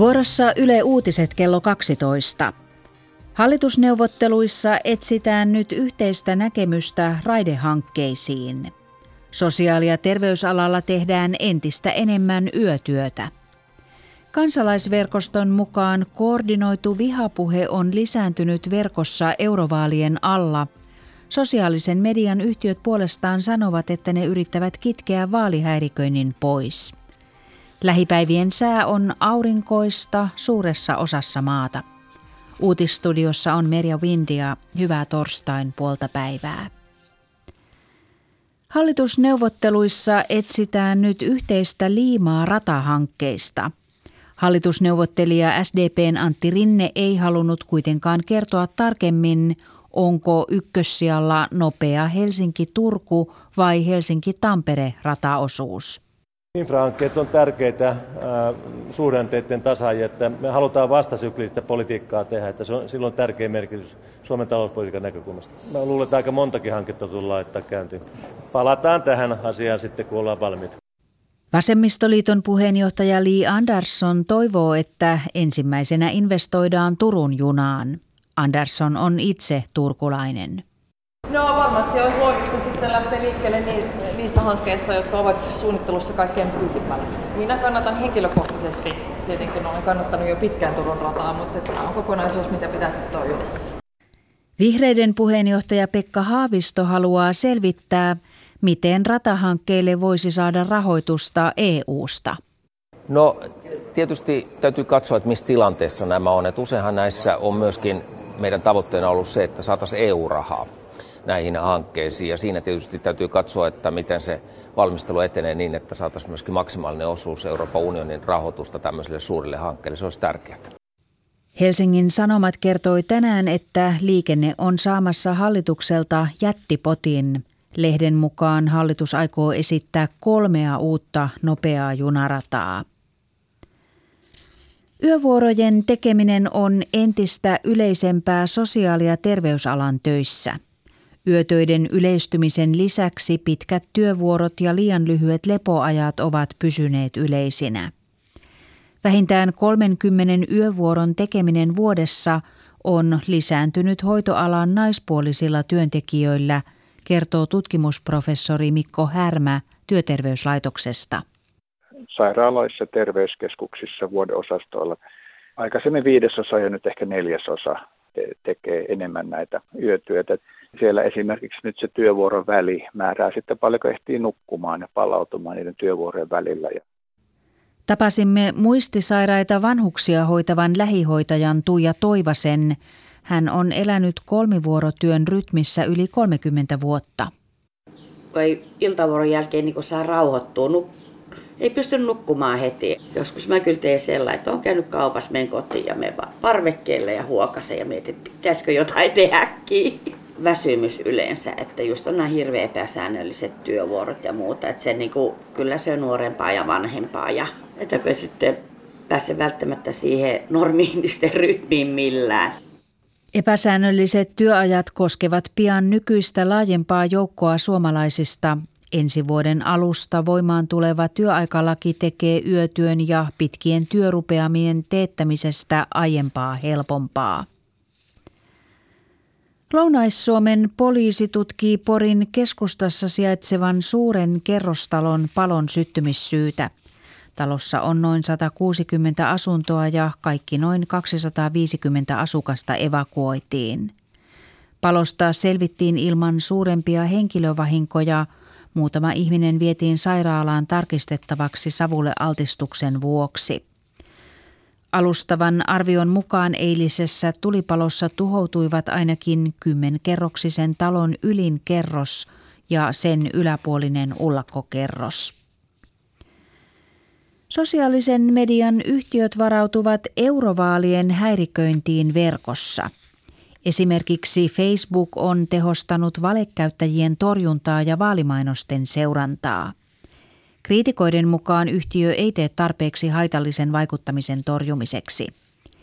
Vuorossa Yle Uutiset kello 12. Hallitusneuvotteluissa etsitään nyt yhteistä näkemystä raidehankkeisiin. Sosiaali- ja terveysalalla tehdään entistä enemmän yötyötä. Kansalaisverkoston mukaan koordinoitu vihapuhe on lisääntynyt verkossa eurovaalien alla. Sosiaalisen median yhtiöt puolestaan sanovat, että ne yrittävät kitkeä vaalihäiriköinnin pois. Lähipäivien sää on aurinkoista suuressa osassa maata. Uutisstudiossa on Merja Windia. Hyvää torstain puolta päivää. Hallitusneuvotteluissa etsitään nyt yhteistä liimaa ratahankkeista. Hallitusneuvottelija SDP:n Antti Rinne ei halunnut kuitenkaan kertoa tarkemmin, onko ykkössijalla nopea Helsinki-Turku vai Helsinki-Tampere rataosuus. Infrahankkeet on tärkeitä suhdanteiden tasaajia, että me halutaan vastasyklistä politiikkaa tehdä, että sillä on tärkeä merkitys Suomen talouspolitiikan näkökulmasta. Mä luulen, että aika montakin hanketta tullaan laittaa käyntiin. Palataan tähän asiaan sitten, kun ollaan valmiita. Vasemmistoliiton puheenjohtaja Li Andersson toivoo, että ensimmäisenä investoidaan Turun junaan. Andersson on itse turkulainen. No varmasti olisi loogista sitten lähteä liikkeelle niistä hankkeista, jotka ovat suunnittelussa kaikkein pisimällä. Minä kannatan henkilökohtaisesti, tietenkin olen kannattanut jo pitkään Turun rataa, mutta tämä on kokonaisuus, mitä pitää katsoa yhdessä. Vihreiden puheenjohtaja Pekka Haavisto haluaa selvittää, miten ratahankkeille voisi saada rahoitusta EU:sta. No tietysti täytyy katsoa, että missä tilanteessa nämä on. Että useinhan näissä on myöskin meidän tavoitteena ollut se, että saataisiin EU-rahaa näihin hankkeisiin. Ja siinä tietysti täytyy katsoa, että miten se valmistelu etenee niin, että saataisiin myöskin maksimaalinen osuus Euroopan unionin rahoitusta tämmöisille suurille hankkeille. Se olisi tärkeää. Helsingin Sanomat kertoi tänään, että liikenne on saamassa hallitukselta jättipotin. Lehden mukaan hallitus aikoo esittää 3 uutta nopeaa junarataa. Yövuorojen tekeminen on entistä yleisempää sosiaali- ja terveysalan töissä. Yötöiden yleistymisen lisäksi pitkät työvuorot ja liian lyhyet lepoajat ovat pysyneet yleisinä. Vähintään 30 yövuoron tekeminen vuodessa on lisääntynyt hoitoalan naispuolisilla työntekijöillä, kertoo tutkimusprofessori Mikko Härmä Työterveyslaitoksesta. Sairaaloissa, terveyskeskuksissa, vuodeosastoilla aikaisemmin 5% ja nyt ehkä 4% tekee enemmän näitä yötyötä. Siellä esimerkiksi nyt se työvuoron väli määrää sitten paljonko ehtii nukkumaan ja palautumaan niiden työvuorojen välillä. Tapasimme muistisairaita vanhuksia hoitavan lähihoitajan Tuija Toivasen. Hän on elänyt 3-vuorotyön rytmissä yli 30 vuotta. Kun ei iltavuoron jälkeen niin saa rauhoittua, ei pysty nukkumaan heti. Joskus mä kyllä teen sellainen, että on käynyt kaupassa, menen kotiin ja menen vaan parvekkeelle ja huokasen ja mietin, pitäisikö jotain tehdäkin. Väsymys yleensä, että just on nämä hirveän epäsäännölliset työvuorot ja muuta, että se kyllä se on nuorempaa ja vanhempaa ja että kun sitten pääse välttämättä siihen normiinisten rytmiin millään. Epäsäännölliset työajat koskevat pian nykyistä laajempaa joukkoa suomalaisista. Ensi vuoden alusta voimaan tuleva työaikalaki tekee yötyön ja pitkien työrupeamien teettämisestä aiempaa helpompaa. Lounais-Suomen poliisi tutkii Porin keskustassa sijaitsevan suuren kerrostalon palon syttymissyytä. Talossa on noin 160 asuntoa ja kaikki noin 250 asukasta evakuoitiin. Palosta selvittiin ilman suurempia henkilövahinkoja. Muutama ihminen vietiin sairaalaan tarkistettavaksi savulle altistuksen vuoksi. Alustavan arvion mukaan eilisessä tulipalossa tuhoutuivat ainakin 10-kerroksisen talon ylin kerros ja sen yläpuolinen ullakkokerros. Sosiaalisen median yhtiöt varautuvat eurovaalien häiriköintiin verkossa. Esimerkiksi Facebook on tehostanut valekäyttäjien torjuntaa ja vaalimainosten seurantaa. Kriitikoiden mukaan yhtiö ei tee tarpeeksi haitallisen vaikuttamisen torjumiseksi.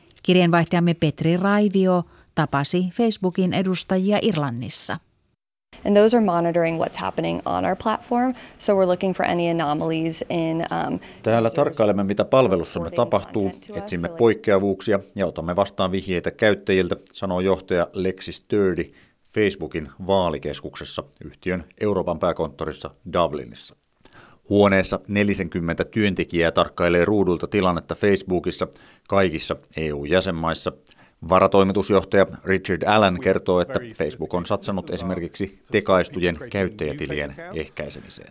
Kirjeenvaihtajamme Petri Raivio tapasi Facebookin edustajia Irlannissa. And those are monitoring what's happening on our platform. So we're looking for any anomalies in Täällä tarkkailemme, mitä palvelussamme tapahtuu, etsimme poikkeavuuksia ja otamme vastaan vihjeitä käyttäjiltä, sanoo johtaja Lexi Sturdy Facebookin vaalikeskuksessa yhtiön Euroopan pääkonttorissa Dublinissa. Huoneessa 40 työntekijää tarkkailee ruudulta tilannetta Facebookissa kaikissa EU-jäsenmaissa. Varatoimitusjohtaja Richard Allen kertoo, että Facebook on satsannut esimerkiksi tekaistujen käyttäjätilien ehkäisemiseen.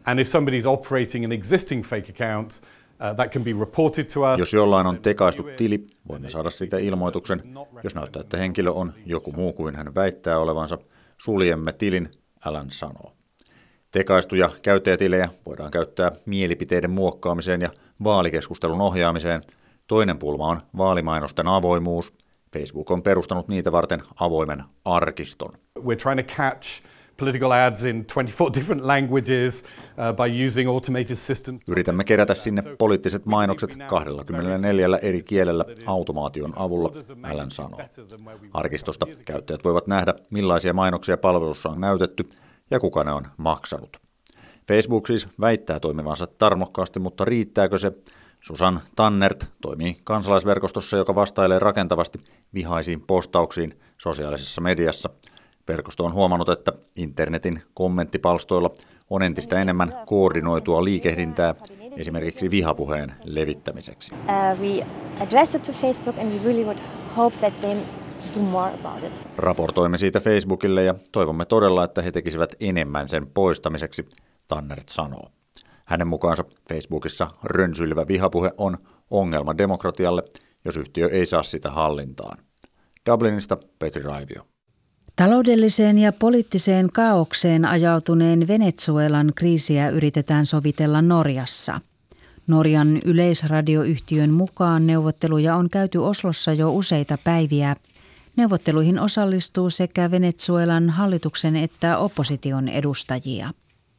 Jos jollain on tekaistu tili, voimme saada siitä ilmoituksen. Jos näyttää, että henkilö on joku muu kuin hän väittää olevansa, suljemme tilin, Allen sanoo. Tekaistuja käyttäjätilejä voidaan käyttää mielipiteiden muokkaamiseen ja vaalikeskustelun ohjaamiseen. Toinen pulma on vaalimainosten avoimuus. Facebook on perustanut niitä varten avoimen arkiston. We're trying to catch political ads in 24 different languages by using automated systems. Yritämme kerätä sinne poliittiset mainokset 24 eri kielellä automaation avulla, Allen sanoo. Arkistosta käyttäjät voivat nähdä, millaisia mainoksia palvelussa on näytetty ja kuka ne on maksanut. Facebook siis väittää toimivansa tarmokkaasti, mutta riittääkö se? Susan Tannert toimii kansalaisverkostossa, joka vastailee rakentavasti vihaisiin postauksiin sosiaalisessa mediassa. Verkosto on huomannut, että internetin kommenttipalstoilla on entistä enemmän koordinoitua liikehdintää esimerkiksi vihapuheen levittämiseksi. We address it to Facebook and we really would hope that they do more about it. Raportoimme siitä Facebookille ja toivomme todella, että he tekisivät enemmän sen poistamiseksi, Tannert sanoo. Hänen mukaansa Facebookissa rönsyilevä vihapuhe on ongelma demokratialle, jos yhtiö ei saa sitä hallintaan. Dublinista Petri Raivio. Taloudelliseen ja poliittiseen kaaukseen ajautuneen Venezuelan kriisiä yritetään sovitella Norjassa. Norjan yleisradioyhtiön mukaan neuvotteluja on käyty Oslossa jo useita päiviä. Neuvotteluihin osallistuu sekä Venezuelan hallituksen että opposition edustajia.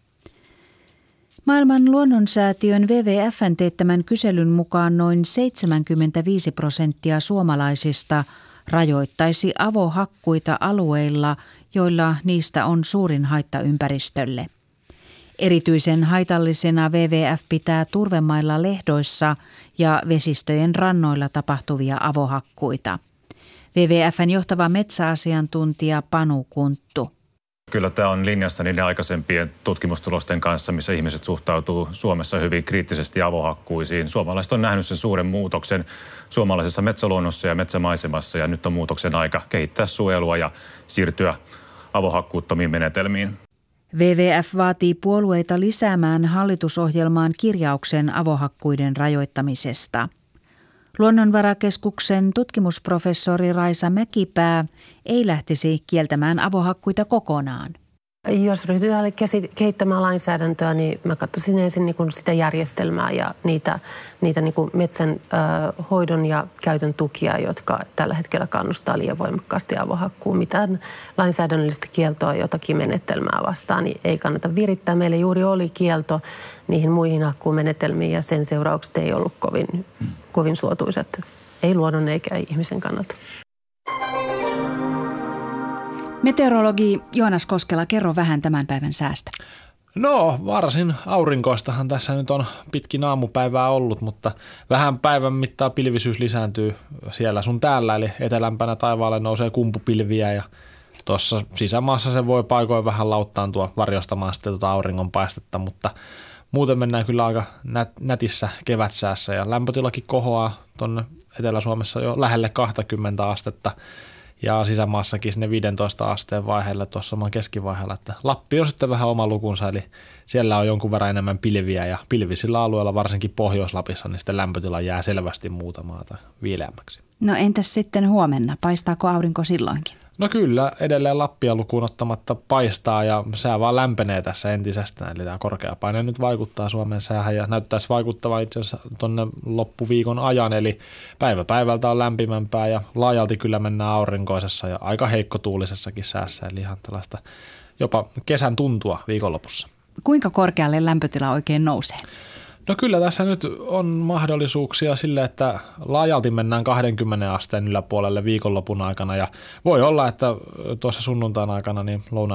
Maailman luonnonsäätiön WWF:n teettämän kyselyn mukaan noin 75% suomalaisista rajoittaisi avohakkuita alueilla, joilla niistä on suurin haitta ympäristölle. Erityisen haitallisena WWF pitää turvemailla lehdoissa ja vesistöjen rannoilla tapahtuvia avohakkuita. WWF:n johtava metsäasiantuntija Panu Kunttu. Kyllä tämä on linjassa niiden aikaisempien tutkimustulosten kanssa, missä ihmiset suhtautuu Suomessa hyvin kriittisesti avohakkuisiin. Suomalaiset on nähnyt sen suuren muutoksen suomalaisessa metsäluonnossa ja metsämaisemassa, ja nyt on muutoksen aika kehittää suojelua ja siirtyä avohakkuuttomiin menetelmiin. WWF vaatii puolueita lisäämään hallitusohjelmaan kirjauksen avohakkuiden rajoittamisesta. Luonnonvarakeskuksen tutkimusprofessori Raisa Mäkipää ei lähtisi kieltämään avohakkuita kokonaan. Jos ryhdytään kehittämään lainsäädäntöä, niin mä katsoisin ensin sitä järjestelmää ja niitä metsän hoidon ja käytön tukia, jotka tällä hetkellä kannustaa liian voimakkaasti avohakkuun. Mitään lainsäädännöllistä kieltoa jotakin menetelmää vastaan niin ei kannata virittää. Meillä juuri oli kielto niihin muihin hakkuumenetelmiin ja sen seuraukset ei ollut kovin suotuisat, ei luonnon eikä ihmisen kannalta. Meteorologi Joonas Koskela, kerro vähän tämän päivän säästä. No, varsin aurinkoistahan tässä nyt on pitkin aamupäivää ollut, mutta vähän päivän mittaan pilvisyys lisääntyy siellä sun täällä, eli etelämpänä taivaalle nousee kumpupilviä ja tuossa sisämaassa se voi paikoin vähän lauttaantua varjostamaan sitten auringonpaistetta, mutta muuten mennään kyllä aika nätissä kevätsäässä ja lämpötilakin kohoaa tuonne Etelä-Suomessa jo lähelle 20 astetta. Ja sisämaassakin sinne 15 asteen vaiheelle tuossa oman keskivaiheella, että Lappi on sitten vähän oma lukunsa, eli siellä on jonkun verran enemmän pilviä ja pilvisillä alueilla, varsinkin Pohjois-Lapissa, niin sitten lämpötila jää selvästi muutamaata viileämmäksi. No entäs sitten huomenna, paistaako aurinko silloinkin? No kyllä, edelleen Lappia lukuun ottamatta paistaa ja sää vaan lämpenee tässä entisestään, eli tämä korkeapaine nyt vaikuttaa Suomen säähän ja näyttäisi vaikuttavan itse asiassa tuonne loppuviikon ajan, eli päivä päivältä on lämpimämpää ja laajalti kyllä mennään aurinkoisessa ja aika heikkotuulisessakin säässä, eli ihan tällaista jopa kesän tuntua viikonlopussa. Kuinka korkealle lämpötila oikein nousee? No kyllä tässä nyt on mahdollisuuksia sille, että laajalti mennään 20 asteen yläpuolelle viikonlopun aikana ja voi olla, että tuossa sunnuntain aikana niin